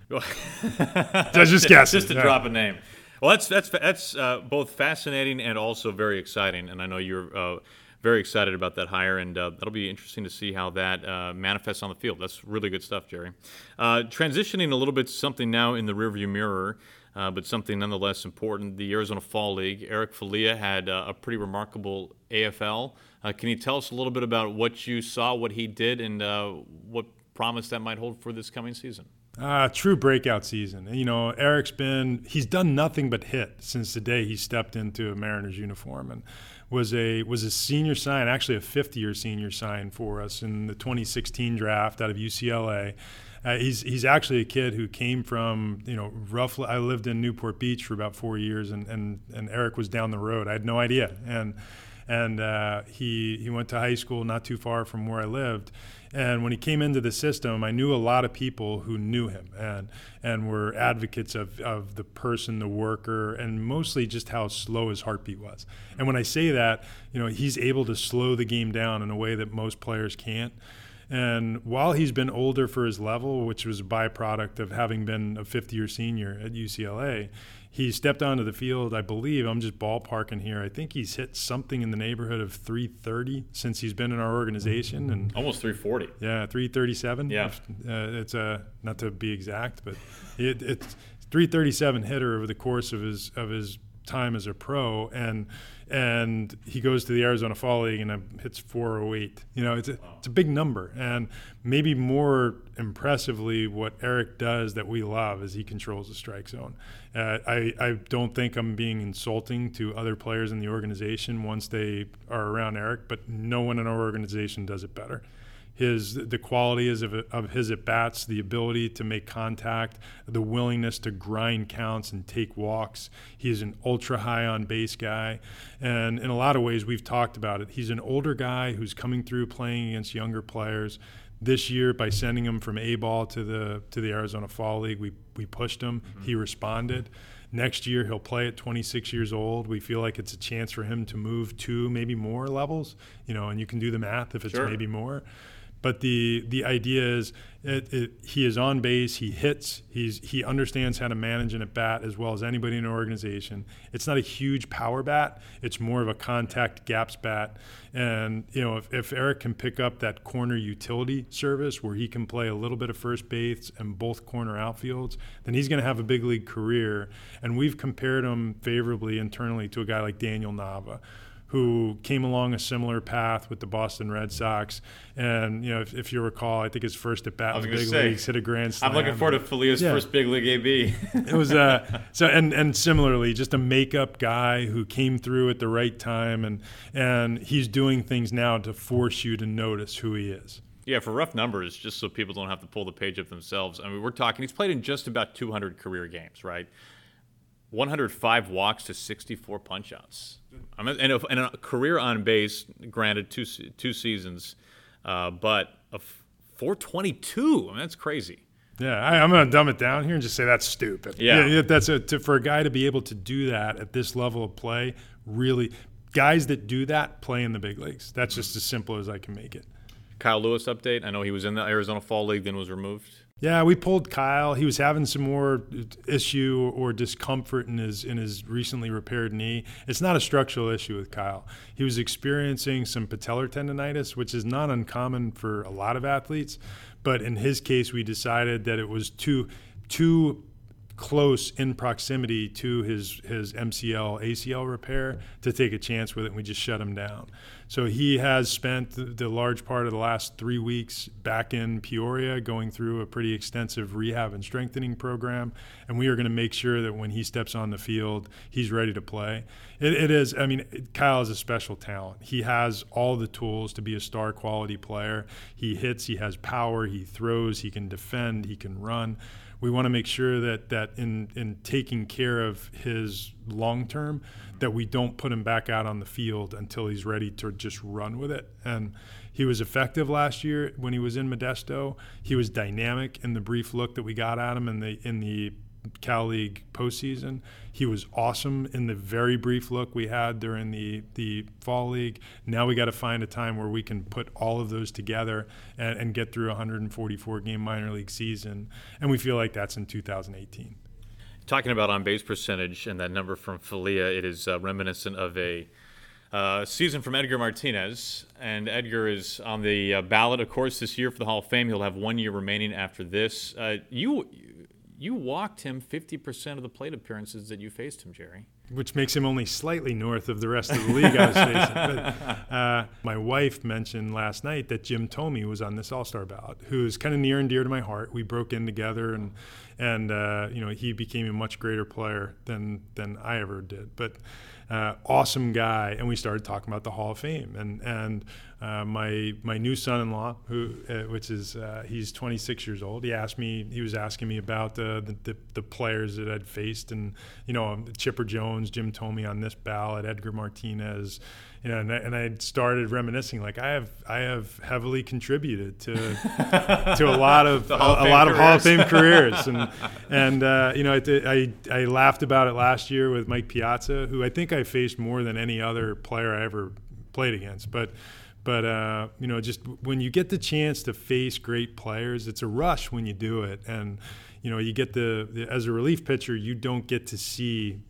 Just guessing.
Just to drop a name. Well, that's both fascinating and also very exciting. And I know you're very excited about that hire, and that'll be interesting to see how that manifests on the field. That's really good stuff, Jerry. Transitioning a little bit to something now in the rearview mirror, but something nonetheless important. The Arizona Fall League. Eric Falia had a pretty remarkable AFL. Can you tell us a little bit about what you saw, what he did, and what promise that might hold for this coming season?
True breakout season. Eric's he's done nothing but hit since the day he stepped into a Mariners uniform, and was a senior sign, actually a fifth-year senior sign for us in the 2016 draft out of UCLA. He's actually a kid who came from, roughly, I lived in Newport Beach for about 4 years, and Eric was down the road. I had no idea. And he went to high school not too far from where I lived. And when he came into the system, I knew a lot of people who knew him and were advocates of the person, the worker, and mostly just how slow his heartbeat was. And when I say that, he's able to slow the game down in a way that most players can't. And while he's been older for his level, which was a byproduct of having been a fifth-year senior at UCLA, he stepped onto the field, I believe, I'm just ballparking here, I think he's hit something in the neighborhood of 330 since he's been in our organization. And
almost 340.
Yeah, 337.
Yeah.
It's not to be exact, but it's 337 hitter over the course of his time as a pro, and he goes to the Arizona Fall League and hits 408. It's a big number. And maybe more impressively, what Eric does that we love is he controls the strike zone. I don't think I'm being insulting to other players in the organization once they are around Eric, but no one in our organization does it better. The quality is of his at-bats, the ability to make contact, the willingness to grind counts and take walks. He is an ultra-high on-base guy. And in a lot of ways, we've talked about it. He's an older guy who's coming through playing against younger players. This year, by sending him from A-ball to the Arizona Fall League, we pushed him. Mm-hmm. He responded. Next year, he'll play at 26 years old. We feel like it's a chance for him to move 2, maybe more levels, and you can do the math if it's maybe more. But the idea is he is on base, he hits, he understands how to manage an at-bat as well as anybody in an organization. It's not a huge power bat. It's more of a contact gaps bat. And, if Eric can pick up that corner utility service where he can play a little bit of first base and both corner outfields, then he's going to have a big league career. And we've compared him favorably internally to a guy like Daniel Nava, who came along a similar path with the Boston Red Sox. And, if you recall, I think his first at-bat in the big leagues hit a grand slam.
I'm looking forward to Falia's first big league AB.
It was and similarly, just a makeup guy who came through at the right time, and he's doing things now to force you to notice who he is.
Yeah, for rough numbers, just so people don't have to pull the page up themselves. I mean, we're talking, he's played in just about 200 career games, right? 105 walks to 64 punch-outs. And a career on base, granted, two seasons, but a 422. I mean, that's crazy.
Yeah, I'm going to dumb it down here and just say that's stupid.
Yeah.
For a guy to be able to do that at this level of play, really, guys that do that play in the big leagues. That's just as simple as I can make it.
Kyle Lewis update. I know he was in the Arizona Fall League, then was removed.
Yeah, we pulled Kyle. He was having some more issue or discomfort in his recently repaired knee. It's not a structural issue with Kyle. He was experiencing some patellar tendonitis, which is not uncommon for a lot of athletes. But in his case, we decided that it was too close in proximity to his MCL, ACL repair to take a chance with it, and we just shut him down. So he has spent the large part of the last 3 weeks back in Peoria going through a pretty extensive rehab and strengthening program, and we are going to make sure that when he steps on the field, he's ready to play. It is, I mean, Kyle is a special talent. He has all the tools to be a star quality player. He hits, he has power, he throws, he can defend, he can run. We want to make sure that in taking care of his long term, that we don't put him back out on the field until he's ready to just run with it. And he was effective last year when he was in Modesto. He was dynamic in the brief look that we got at him in the Cal League postseason. He was awesome in the very brief look we had during the Fall League. Now we got to find a time where we can put all of those together and get through a 144-game minor league season, and we feel like that's in 2018.
Talking about on-base percentage and that number from Filia, it is reminiscent of a season from Edgar Martinez, and Edgar is on the ballot, of course, this year for the Hall of Fame. He'll have 1 year remaining after this. You walked him 50% of the plate appearances that you faced him, Jerry.
Which makes him only slightly north of the rest of the league I was facing. But my wife mentioned last night that Jim Thome was on this All-Star ballot, who's kind of near and dear to my heart. We broke in together, and he became a much greater player than I ever did. But awesome guy, and we started talking about the Hall of Fame. And my new son-in-law, he's 26 years old. He was asking me about the players that I'd faced, and Chipper Jones, Jim Thome on this ballot, Edgar Martinez, and I started reminiscing, like I have heavily contributed to a lot of Hall of Fame careers, and I laughed about it last year with Mike Piazza, who I think I faced more than any other player I ever played against, but just when you get the chance to face great players, it's a rush when you do it, and you get as a relief pitcher, you don't get to see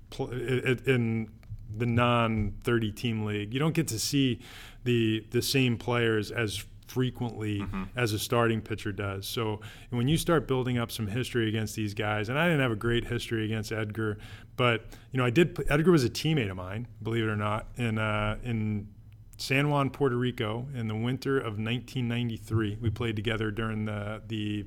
in the non-30 team league, you don't get to see the same players as frequently as a starting pitcher does. So when you start building up some history against these guys, and I didn't have a great history against Edgar, but Edgar was a teammate of mine, believe it or not, in San Juan, Puerto Rico, in the winter of 1993. We played together during the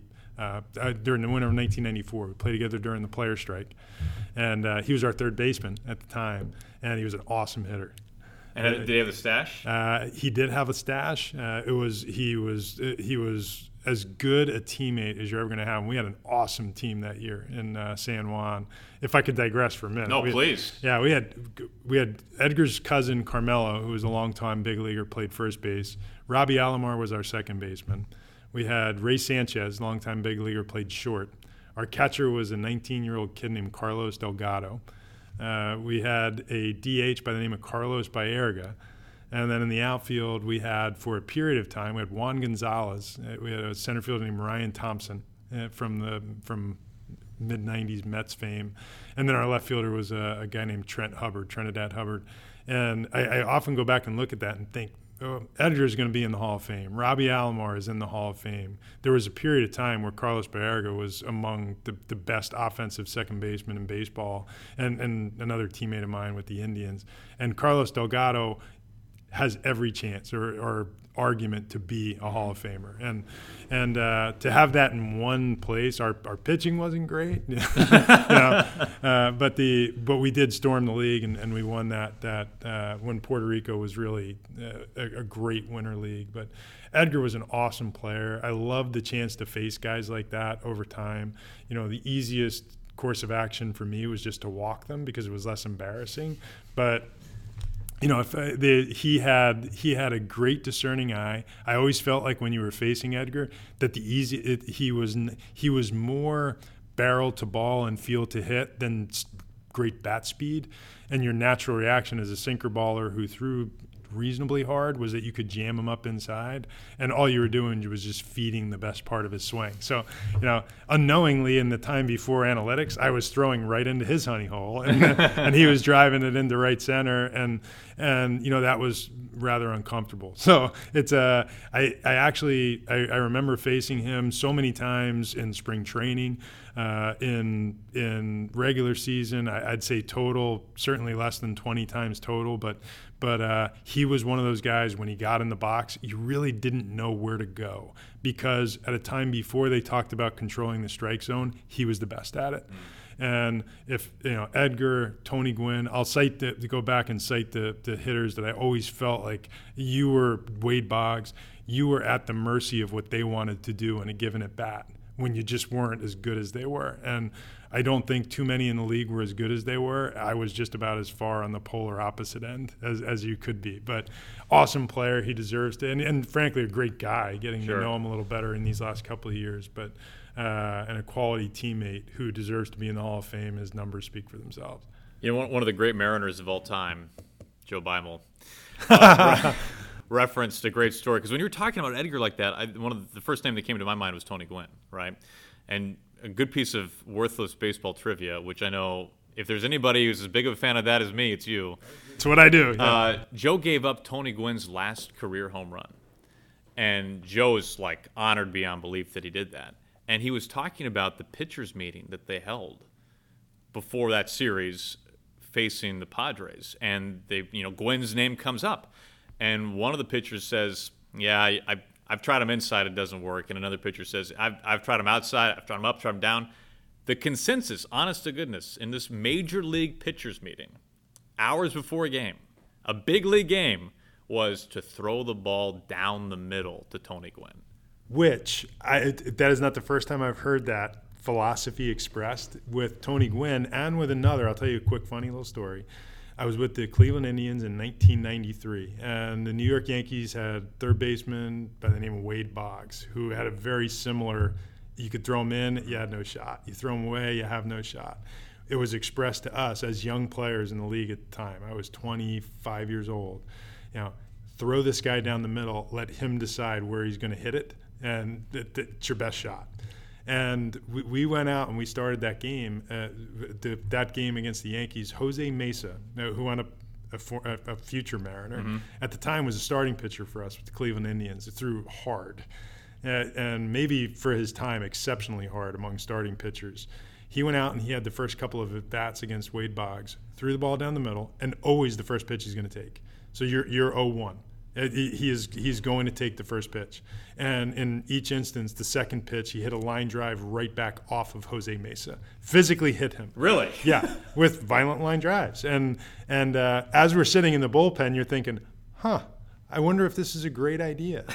winter of 1994. We played together during the player strike, and he was our third baseman at the time, and he was an awesome hitter.
And did he have a stash?
He did have a stash. He was as good a teammate as you're ever going to have. And we had an awesome team that year in San Juan. If I could digress for a minute.
No, please.
Yeah, we had Edgar's cousin Carmelo, who was a longtime big leaguer, played first base. Robbie Alomar was our second baseman. We had Ray Sanchez, longtime big leaguer, played short. Our catcher was a 19-year-old kid named Carlos Delgado. We had a DH by the name of Carlos Baerga. And then in the outfield, we had, for a period of time, we had Juan Gonzalez. We had a center fielder named Ryan Thompson from mid-'90s Mets fame. And then our left fielder was a guy named Trinidad Hubbard. And I often go back and look at that and think, Edgar's going to be in the Hall of Fame. Robbie Alomar is in the Hall of Fame. There was a period of time where Carlos Baerga was among the best offensive second baseman in baseball, and another teammate of mine with the Indians. And Carlos Delgado has every chance or argument to be a Hall of Famer, and to have that in one place. Our pitching wasn't great, but we did storm the league, and we won that when Puerto Rico was really a great winter league. But Edgar was an awesome player. I loved the chance to face guys like that over time. The easiest course of action for me was just to walk them because it was less embarrassing, but he had a great discerning eye. I always felt like when you were facing Edgar that he was more barrel to ball and feel to hit than great bat speed. And your natural reaction as a sinker baller who threw reasonably hard was that you could jam him up inside, and all you were doing was just feeding the best part of his swing. So, unknowingly in the time before analytics, I was throwing right into his honey hole, and he was driving it into right center, and that was rather uncomfortable. So it's I remember facing him so many times in spring training, in regular season. I'd say total, certainly less than 20 times total, but he was one of those guys when he got in the box, you really didn't know where to go, because at a time before they talked about controlling the strike zone, he was the best at it. And if Edgar, Tony Gwynn, I'll go back and cite the hitters that I always felt like you were Wade Boggs, you were at the mercy of what they wanted to do in a given at bat when you just weren't as good as they were. And I don't think too many in the league were as good as they were. I was just about as far on the polar opposite end as you could be. But awesome player, he deserves to, and frankly a great guy, getting to know him a little better in these last couple of years. But and a quality teammate who deserves to be in the Hall of Fame. His numbers speak for themselves.
One of the great Mariners of all time, Joe Beimel, referenced a great story, because when you were talking about Edgar like that, the first name that came to my mind was Tony Gwynn, right? And a good piece of worthless baseball trivia, which I know if there's anybody who's as big of a fan of that as me, it's you.
It's what I do. Yeah.
Joe gave up Tony Gwynn's last career home run, and Joe is honored beyond belief that he did that. And he was talking about the pitchers meeting that they held before that series facing the Padres, and Gwynn's name comes up. And one of the pitchers says, "Yeah, I've tried him inside, it doesn't work." And another pitcher says, I've tried him outside, I've tried him up, tried him down. The consensus, honest to goodness, in this major league pitchers meeting, hours before a game, a big league game, was to throw the ball down the middle to Tony Gwynn.
That is not the first time I've heard that philosophy expressed with Tony Gwynn and with another. I'll tell you a quick, funny little story. I was with the Cleveland Indians in 1993, and the New York Yankees had third baseman by the name of Wade Boggs, who had a very similar, you could throw him in, you had no shot. You throw him away, you have no shot. It was expressed to us as young players in the league at the time. I was 25 years old. Throw this guy down the middle, let him decide where he's going to hit it, and it's your best shot. And we went out and we started that game, that game against the Yankees. Jose Mesa, who wound up a future Mariner, at the time was a starting pitcher for us with the Cleveland Indians. It threw hard, and maybe for his time, exceptionally hard among starting pitchers. He went out and he had the first couple of at-bats against Wade Boggs, threw the ball down the middle, and always the first pitch he's going to take. So you're 0-1. He's going to take the first pitch. And in each instance, the second pitch, he hit a line drive right back off of Jose Mesa. Physically hit him.
Really?
Yeah, with violent line drives. And as we're sitting in the bullpen, you're thinking, I wonder if this is a great idea.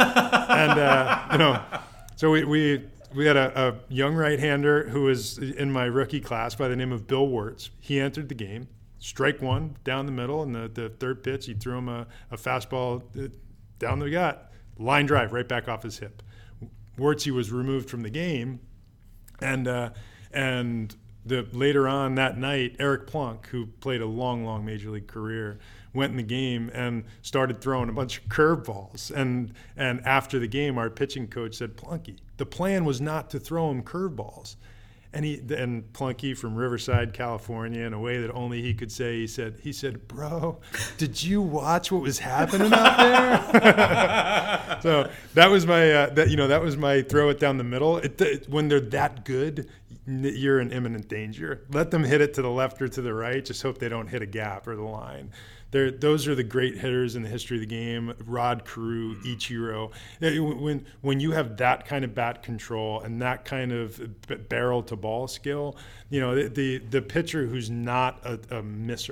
So we had a young right-hander who was in my rookie class by the name of Bill Wirtz. He entered the game. Strike one down the middle, and the third pitch, he threw him a fastball down the gut, line drive right back off his hip. Wirtzy was removed from the game, and later on that night, Eric Plunk, who played a long major league career, went in the game and started throwing a bunch of curveballs. And after the game, our pitching coach said, "Plunky, the plan was not to throw him curveballs." And Plunky from Riverside, California, in a way that only he could say, he said, "Bro, did you watch what was happening out there?" So that was my throw it down the middle. When they're that good, you're in imminent danger. Let them hit it to the left or to the right. Just hope they don't hit a gap or the line. Those are the great hitters in the history of the game. Rod Carew, Ichiro. When you have that kind of bat control and that kind of barrel to ball skill, the pitcher who's not a misser,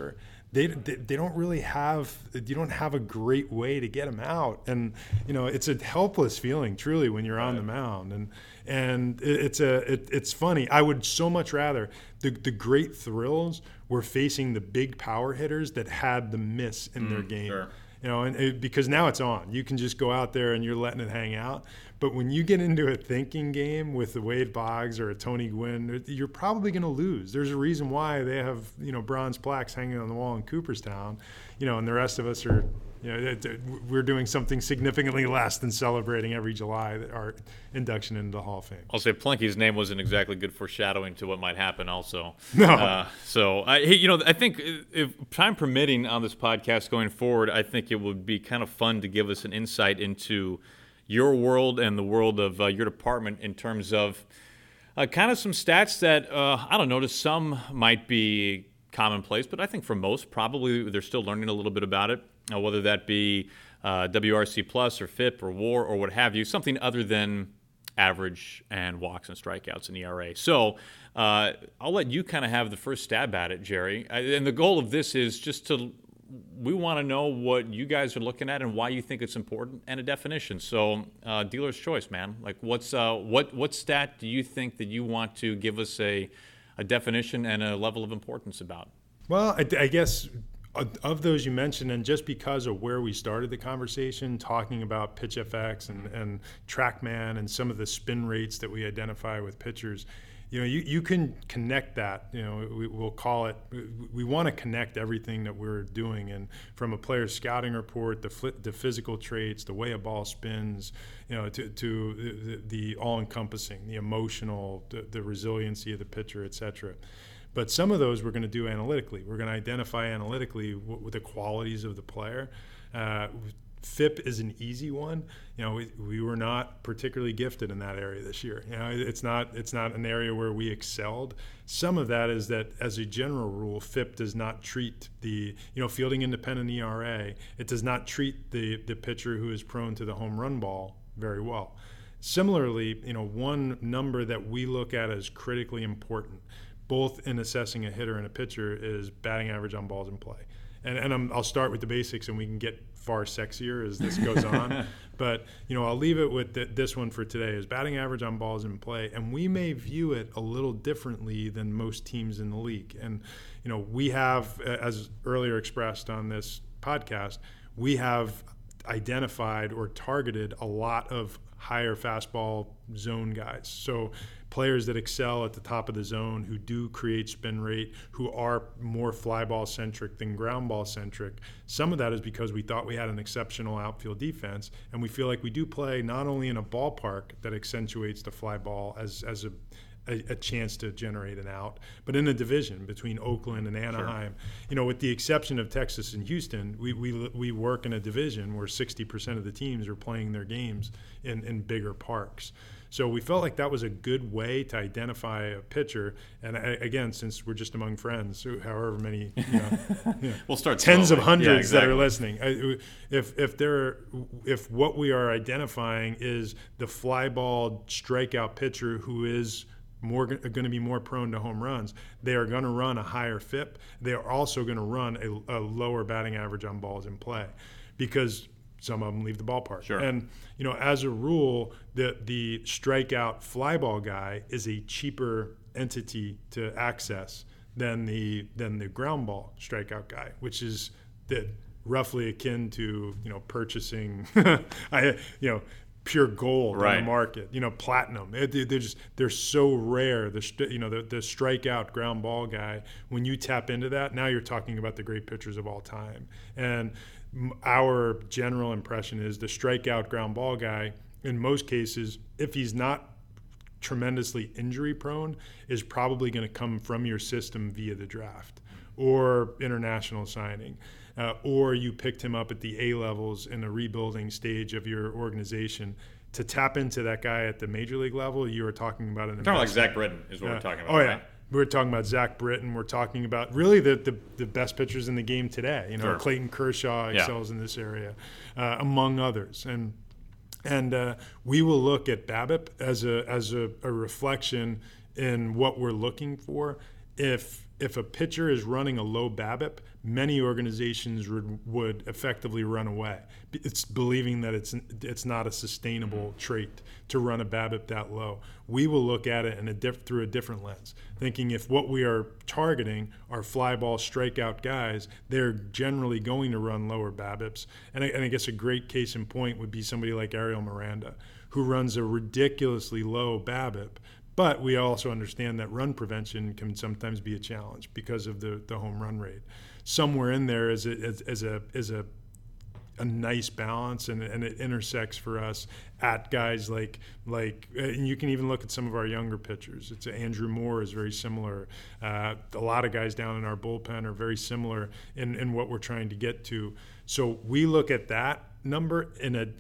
they don't really have, you don't have a great way to get them out. And, it's a helpless feeling truly when you're on the mound. And it's funny. I would so much rather the great thrills were facing the big power hitters that had the miss in their game.
Sure.
Because now it's on. You can just go out there and you're letting it hang out. But when you get into a thinking game with a Wade Boggs or a Tony Gwynn, you're probably going to lose. There's a reason why they have, bronze plaques hanging on the wall in Cooperstown, and the rest of us are, we're doing something significantly less than celebrating every July our induction into the Hall of Fame.
I'll say Plunky's name wasn't exactly good foreshadowing to what might happen also.
No.
I think if time permitting on this podcast going forward, I think it would be kind of fun to give us an insight into your world and the world of your department in terms of kind of some stats that, I don't know, to some might be commonplace, but I think for most, probably they're still learning a little bit about it, whether that be WRC plus or FIP or WAR or what have you, something other than average and walks and strikeouts and ERA. So I'll let you kind of have the first stab at it, Jerry. And the goal of this is just we want to know what you guys are looking at and why you think it's important and a definition. So dealer's choice, man. Like what stat do you think that you want to give us a definition and a level of importance about?
Well, I guess of those you mentioned, and just because of where we started the conversation, talking about PitchFX and TrackMan and some of the spin rates that we identify with pitchers, you can connect that. We'll call it. We want to connect everything that we're doing, and from a player's scouting report, the physical traits, the way a ball spins, to the all-encompassing, the emotional, the resiliency of the pitcher, et cetera. But some of those we're going to do analytically. We're going to identify analytically what the qualities of the player. FIP is an easy one. We were not particularly gifted in that area this year. It's not an area where we excelled. Some of that is that, as a general rule, FIP does not treat the fielding independent ERA. It does not treat the pitcher who is prone to the home run ball very well. Similarly, one number that we look at as critically important, both in assessing a hitter and a pitcher, is batting average on balls in play. And I'll start with the basics, and we can get far sexier as this goes on. But I'll leave it with this one for today: is batting average on balls in play, and we may view it a little differently than most teams in the league. And we have, as earlier expressed on this podcast, we have identified or targeted a lot of higher fastball zone guys. So players that excel at the top of the zone, who do create spin rate, who are more fly ball centric than ground ball centric. Some of that is because we thought we had an exceptional outfield defense, and we feel like we do play not only in a ballpark that accentuates the fly ball as a chance to generate an out, but in a division between Oakland and Anaheim. Sure. With the exception of Texas and Houston, we work in a division where 60% of the teams are playing their games in bigger parks. So we felt like that was a good way to identify a pitcher. And again, since we're just among friends, however many,
we'll start
tens
slowly.
of hundreds
exactly.
that are listening. If what we are identifying is the fly ball strikeout pitcher who is going to be more prone to home runs, they are going to run a higher FIP. They are also going to run a lower batting average on balls in play, because some of them leave the ballpark.
Sure.
And as a rule, the strikeout fly ball guy is a cheaper entity to access than the ground ball strikeout guy, which is roughly akin to purchasing pure gold on the market, platinum. They're so rare. The strikeout ground ball guy, when you tap into that, now you're talking about the great pitchers of all time. And our general impression is the strikeout ground ball guy, in most cases, if he's not tremendously injury prone, is probably going to come from your system via the draft or international signing. Or you picked him up at the A levels in the rebuilding stage of your organization. To tap into that guy at the major league level, you are talking about an investment.
Kind of like Zach Britton is what we're talking about.
Oh, yeah.
Right?
We're talking about Zach Britton. We're talking about really the best pitchers in the game today.
Sure.
Clayton Kershaw excels in this area, among others. And we will look at BABIP as a reflection in what we're looking for. if a pitcher is running a low BABIP, many organizations would effectively run away. It's believing that it's not a sustainable trait to run a BABIP that low. We will look at it through a different lens, thinking if what we are targeting are fly ball strikeout guys, they're generally going to run lower BABIPs. And I guess a great case in point would be somebody like Ariel Miranda, who runs a ridiculously low BABIP. But we also understand that run prevention can sometimes be a challenge because of the home run rate. Somewhere in there is a nice balance, and it intersects for us at guys like and you can even look at some of our younger pitchers. It's Andrew Moore is very similar. A lot of guys down in our bullpen are very similar in what we're trying to get to. So we look at that number in a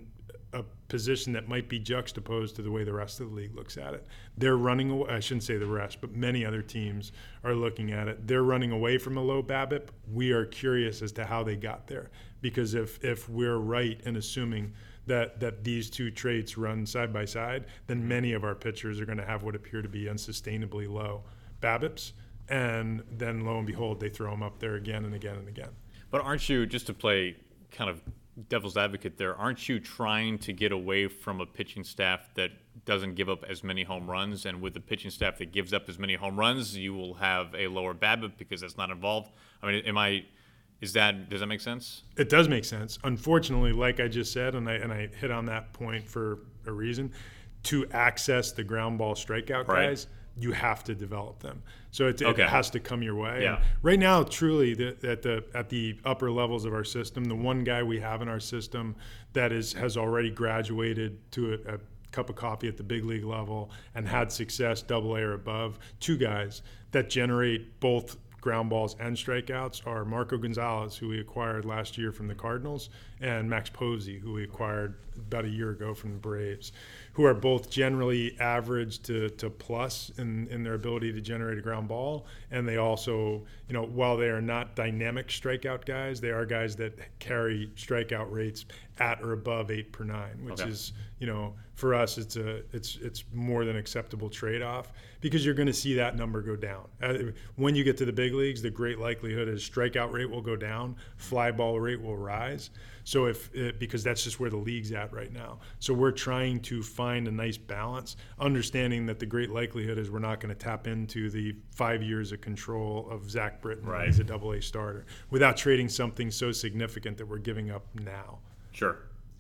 position that might be juxtaposed to the way the rest of the league looks at it. They're running away, I shouldn't say the rest, but many other teams are looking at it. They're running away from a low BABIP. We are curious as to how they got there, because if we're right in assuming that these two traits run side by side, then many of our pitchers are going to have what appear to be unsustainably low BABIPs, and then lo and behold, they throw them up there again and again and again.
But aren't you, just to play kind of devil's advocate there, aren't you trying to get away from a pitching staff that doesn't give up as many home runs? And with the pitching staff that gives up as many home runs, you will have a lower BABIP because that's not involved. I mean, does that make sense? It
does make sense. Unfortunately, like I just said, and I hit on that point for a reason, to access the ground ball strikeout guys, you have to develop them. So it has to come your way.
Yeah.
And right now, truly, at the upper levels of our system, the one guy we have in our system that has already graduated to a cup of coffee at the big league level and had success AA or above, two guys that generate both ground balls and strikeouts are Marco Gonzalez, who we acquired last year from the Cardinals, and Max Posey, who we acquired about a year ago from the Braves, who are both generally average to plus in their ability to generate a ground ball. And they also, while they are not dynamic strikeout guys, they are guys that carry strikeout rates at or above 8 per 9, which is, for us, it's more than acceptable trade-off, because you're going to see that number go down. When you get to the big leagues, the great likelihood is strikeout rate will go down, fly ball rate will rise. So because that's just where the league's at right now. So we're trying to find a nice balance, understanding that the great likelihood is we're not going to tap into the 5 years of control of Zach Britton as a AA starter without trading something so significant that we're giving up now.
Sure.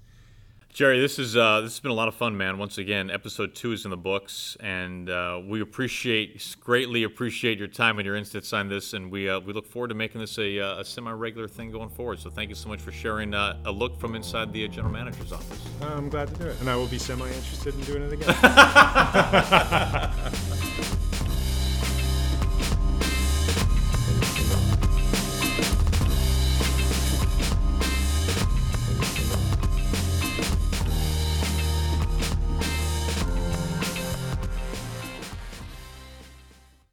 Jerry, this has been a lot of fun, man. Once again, episode 2 is in the books, and we greatly appreciate your time and your insights on this, and we look forward to making this a semi-regular thing going forward. So thank you so much for sharing a look from inside the general manager's office.
I'm glad to do it, and I will be semi-interested in doing it again.